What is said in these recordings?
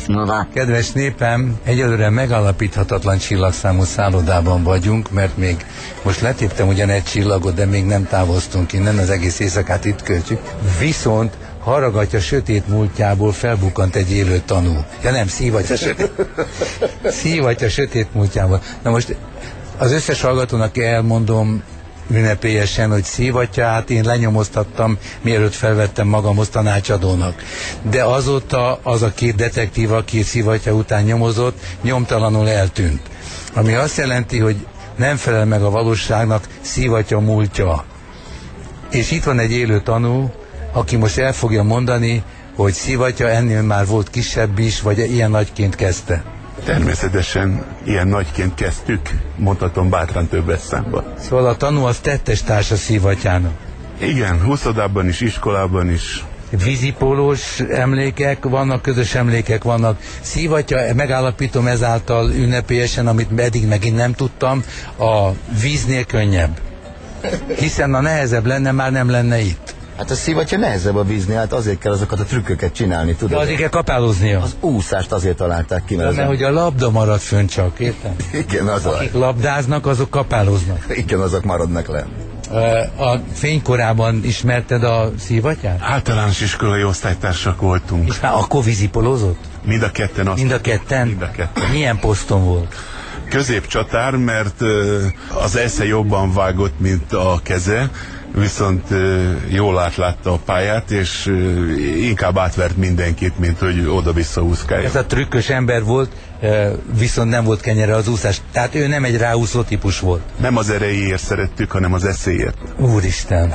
lesz múlva. Kedves népem, egyelőre megállapíthatatlan csillagszámú szállodában vagyunk, mert még most letéptem ugyan egy csillagot, de még nem távoztunk innen, az egész éjszakát itt költjük. Viszont Harragatya sötét múltjából felbukkant egy élő tanú. Ja nem, Szívatya sötét múltjából. Na most az összes hallgatónak elmondom ünnepélyesen, hogy Szívatyát én lenyomoztattam, mielőtt felvettem magamhoz tanácsadónak. De azóta az a két detektív, aki Szívatya után nyomozott, nyomtalanul eltűnt. Ami azt jelenti, hogy nem felel meg a valóságnak Szívatya múltja. És itt van egy élő tanú, aki most el fogja mondani, hogy Szívatya ennél már volt kisebb is, vagy ilyen nagyként kezdte. Természetesen ilyen nagyként kezdtük, mondhatom bátran többes számban. Szóval a tanú az tettes társa Szívatyának. Igen, huszadában is, iskolában is. Vízipólós emlékek vannak, közös emlékek vannak. Szívatya, megállapítom ezáltal ünnepélyesen, amit eddig megint nem tudtam, a víznél könnyebb. Hiszen ha nehezebb lenne, már nem lenne itt. Hát a Szívatya nehezebb a víznél, hát azért kell azokat a trükköket csinálni, tudod? De azért kell kapálóznia. Az úszást azért találták ki, mert hogy a labda marad fönn csak, értem? Igen, az akik labdáznak, azok kapálóznak. Igen, azok maradnak le. A fénykorában ismerted a Szívatyát? Általános iskolai osztálytársak voltunk. És már akkor vízipolózott? Mind a ketten. Mind a ketten? Mind a ketten. Milyen poszton volt? Középcsatár, mert az esze jobban vágott, mint a keze, viszont jól átlátta a pályát, és inkább átvert mindenkit, mint hogy oda-vissza úszkálja. Ez a trükkös ember volt, viszont nem volt kenyere az úszás. Tehát ő nem egy ráúszó típus volt. Nem az erejéért szerettük, hanem az eszéért. Úristen!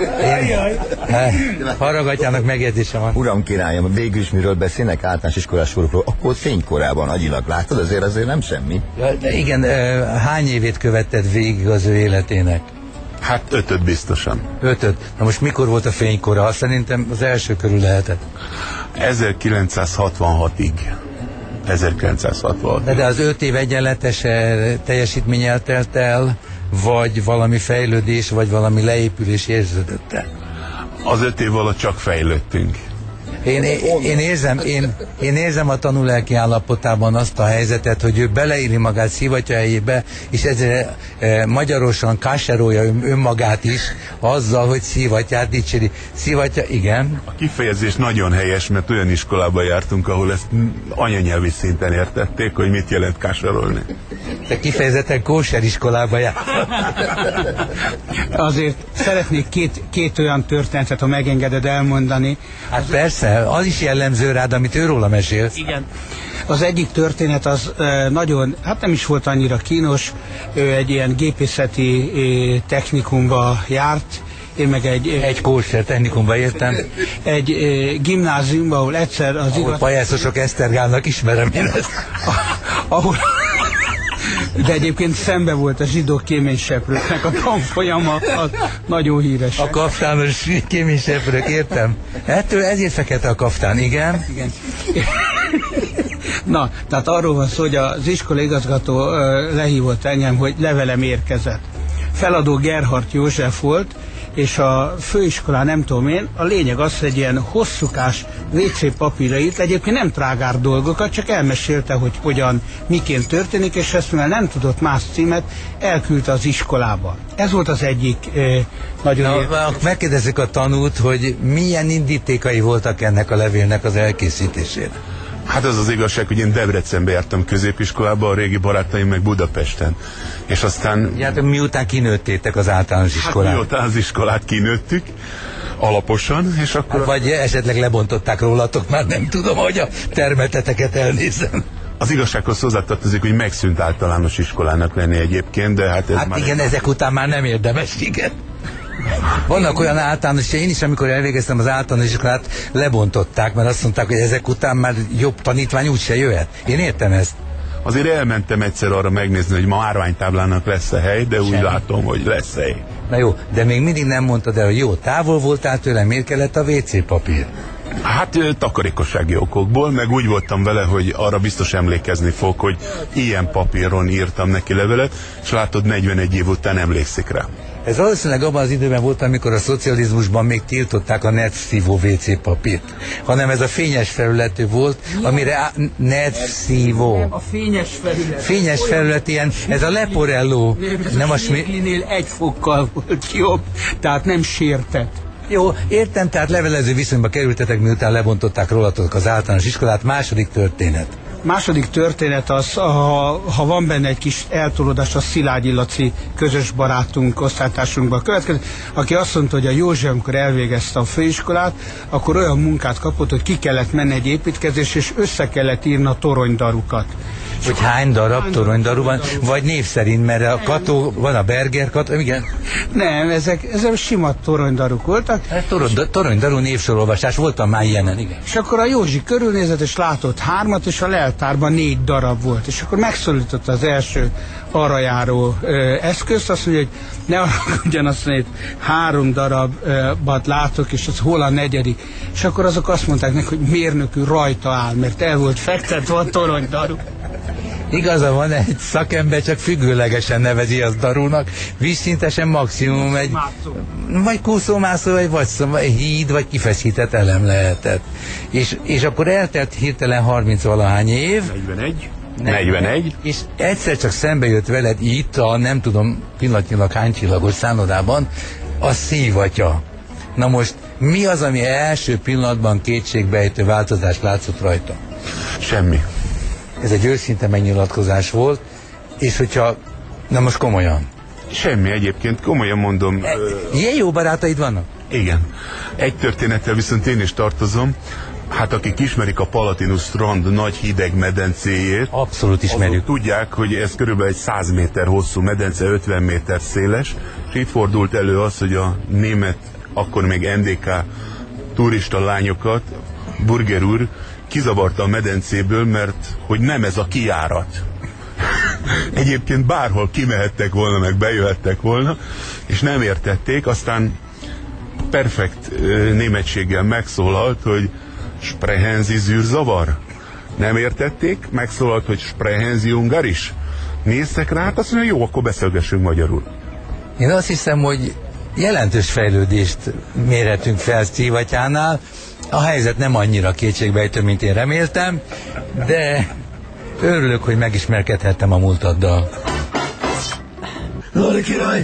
Harragatjának megjegyzése van. Uram királyom, végül is miről beszélnek általános iskolás sorokról? Akkor fénykorában agyilag látod, azért nem semmi. Ja, de igen, hány évét követted végig az ő életének? Hát 5 biztosan. 5. Na most mikor volt a fénykora? Azt szerintem az első körül lehetett. 1966-ig. 1966. De az 5 év egyenletes teljesítmény eltelt el, vagy valami fejlődés, vagy valami leépülés érződött el? Az 5 év alatt csak fejlődtünk. Én érzem a tanulelki állapotában azt a helyzetet, hogy ő beleírja magát Szívatya helyébe, és ezért magyarosan káserolja önmagát is azzal, hogy Szívatyát dicséri. Szívatya, igen. A kifejezés nagyon helyes, mert olyan iskolába jártunk, ahol ezt anyanyelvi szinten értették, hogy mit jelent káserolni. De kifejezetten kóser iskolába jártunk. Azért szeretnék két olyan történetet, ha megengeded elmondani. Hát persze, az is jellemző rád, amit ő róla mesélsz. Igen. Az egyik történet az nagyon, hát nem is volt annyira kínos, ő egy ilyen gépészeti technikumba járt, én meg egy kóser technikumba értem. Egy gimnáziumba, ahol egyszer az ahol pajászosok esztergálnak, ismerem én ezt. Ahol de egyébként szembe volt a zsidó kéményseprőknek a tanfolyama, az nagyon híres. A kaftános kéményseprők, értem. Ettől ezért fekete a kaftán, igen? Igen. Na, tehát arról van szó, hogy az iskola igazgató lehívott engem, hogy levelem érkezett. Feladó Gerhardt József volt, és a főiskolán nem tudom én, a lényeg az, hogy egy ilyen hosszúkás WC papírra írt, egyébként nem trágár dolgokat, csak elmesélte, hogy hogyan, miként történik, és ezt mivel nem tudott más címet, elküldte az iskolába. Ez volt az egyik nagyon... Megkérdezzük a tanút, hogy milyen indítékai voltak ennek a levélnek az elkészítésére. Hát az az igazság, hogy én Debrecenbe jártam középiskolába, a régi barátaim meg Budapesten. És aztán... Ja, miután kinőttétek az általános iskolát? Hát miután az iskolát kinőttük, alaposan, és akkor... Hát vagy esetleg lebontották rólatok, már nem tudom, hogy a termeteteket elnézem. Az igazsághoz hozzátartozik, hogy megszűnt általános iskolának lenni egyébként, de hát ez hát már... igen, ezek után már nem érdemes, igen. Vannak olyan általános, én is, amikor elvégeztem az általános iskolát, lebontották, mert azt mondták, hogy ezek után már jobb tanítvány úgyse jöhet. Én értem ezt. Azért elmentem egyszer arra megnézni, hogy ma árványtáblának lesz-e hely, de úgy látom, hogy lesz hely. Na jó, de még mindig nem mondtad el, hogy jó, távol voltál tőle, miért kellett a WC papír? Hát takarékossági okokból, meg úgy voltam vele, hogy arra biztos emlékezni fog, hogy ilyen papíron írtam neki levelet, és látod, 41 év után emlékszik rá. Ez valószínűleg abban az időben volt, amikor a szocializmusban még tiltották a netszívó WC papírt, hanem ez a fényes felületű volt, amire netszívó. Nem, a fényes felület. Fényes felület, ilyen, ez a leporelló. Nem a Smirglinél egy fokkal volt jobb, tehát nem sértett. Jó, értem, tehát levelező viszonyba kerültetek, miután lebontották rólatok az általános iskolát. Második történet. Második történet az, ha van benne egy kis eltolódás, a Szilágyi Laci közös barátunk, osztálytársunkban következő, aki azt mondta, hogy a József, amikor elvégezte a főiskolát, akkor olyan munkát kapott, hogy ki kellett menni egy építkezés, és össze kellett írni a toronydarukat. Hogy hány darab toronydaru van, vagy név szerint, mert a Kató, van a Berger Kató, igen. Nem, ezek sima toronydaruk voltak. Toronydaru névsorolvasás, voltam már ilyenen, igen. És akkor a Józsi körülnézett, és látott 3, és a leltárban 4 darab volt. És akkor megszólította az első arra járó eszközt, azt mondja, hogy ne haragudjon, azt mondja, hogy 3 darabat látok, és az hol a 4. És akkor azok azt mondták neki, hogy mérnökű rajta áll, mert el volt fektetve a toronydaru. Igaza van, egy szakember csak függőlegesen nevezi az darúnak, vízszintesen maximum egy vagy kúszómászó, vagy híd, vagy kifeszített elem lehetett. És akkor eltelt hirtelen 30-valahány év. 41. És egyszer csak szembe jött veled itt a nem tudom pillanatnyilag hány csillagos szállodában a szívatya. Na most mi az, ami első pillanatban kétségbejtő változást látszott rajta? Semmi. Ez egy őszinte megnyilatkozás volt, és hogyha, na most komolyan. Semmi egyébként, komolyan mondom. Ilyen jó barátaid vannak? Igen. Egy történettel viszont én is tartozom. Hát akik ismerik a Palatinus strand nagy hideg medencéjét, abszolút ismerjük. Azok tudják, hogy ez körülbelül egy 100 méter hosszú medence, 50 méter széles, és itt fordult elő az, hogy a német, akkor még NDK turista lányokat Burger úr kizavarta a medencéből, mert hogy nem ez a kijárat. Egyébként bárhol kimehettek volna, meg bejöhettek volna, és nem értették, aztán perfekt németséggel megszólalt, hogy sprechen Sie zűrzavar? Nem értették, megszólalt, hogy sprechen Sie ungarisch? Néztek rá, hát azt mondja, jó, akkor beszélgessünk magyarul. Én azt hiszem, hogy jelentős fejlődést mérhetünk fel Szívatyánál. A helyzet nem annyira kétségbejtő, mint én reméltem, de örülök, hogy megismerkedhettem a múltaddal.